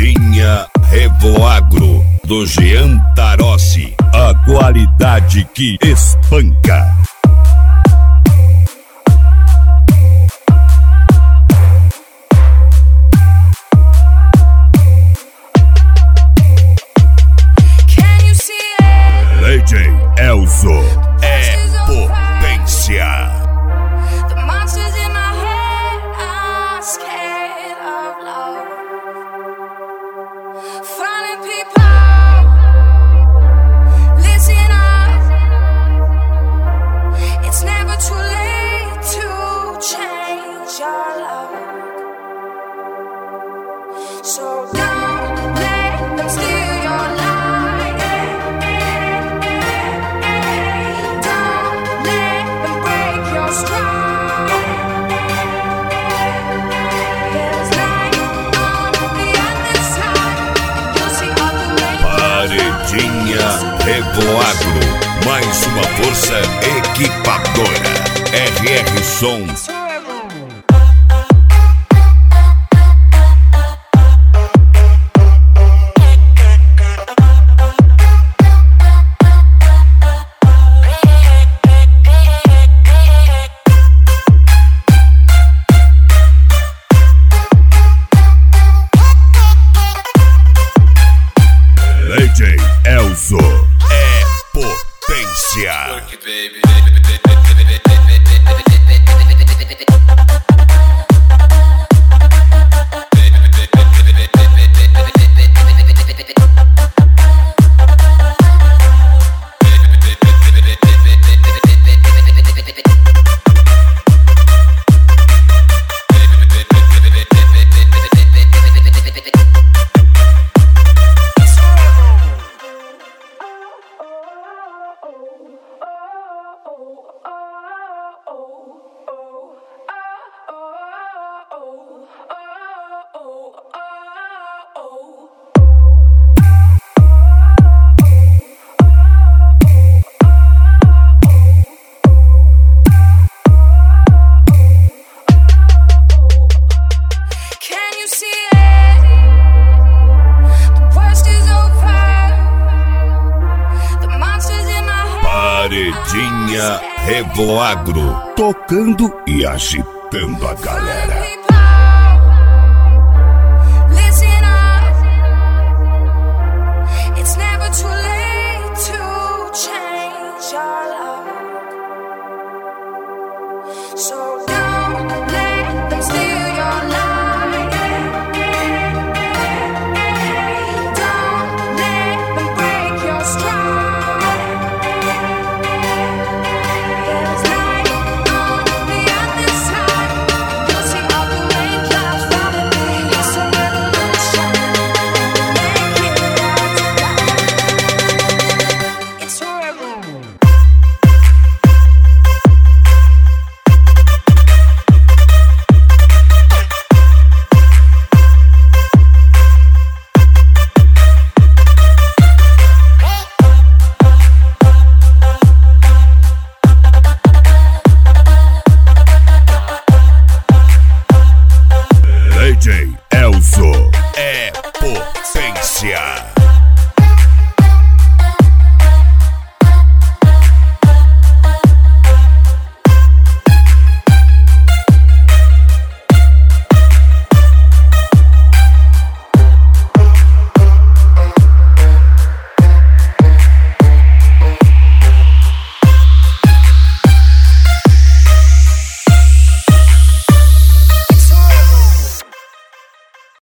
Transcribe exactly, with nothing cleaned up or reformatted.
Paredinha Revoagro do Jean Tarossi, a qualidade que espanca. D J Elzo é potência. So don't let them steal your light. Don't let them break your stride. There's light on the other side. You'll see all the way. Paredinha Revoagro, mais uma força equipadora. R R Som. D J Elzo é potência. Paredinha Revoagro, tocando e agitando a galera. So don't let them steal your light. Don't let them break your stride. There's light on the other side. You'll see all the raindrops falling. It's a revolution. Make it right. It's a revolution. D J Elzo é potência.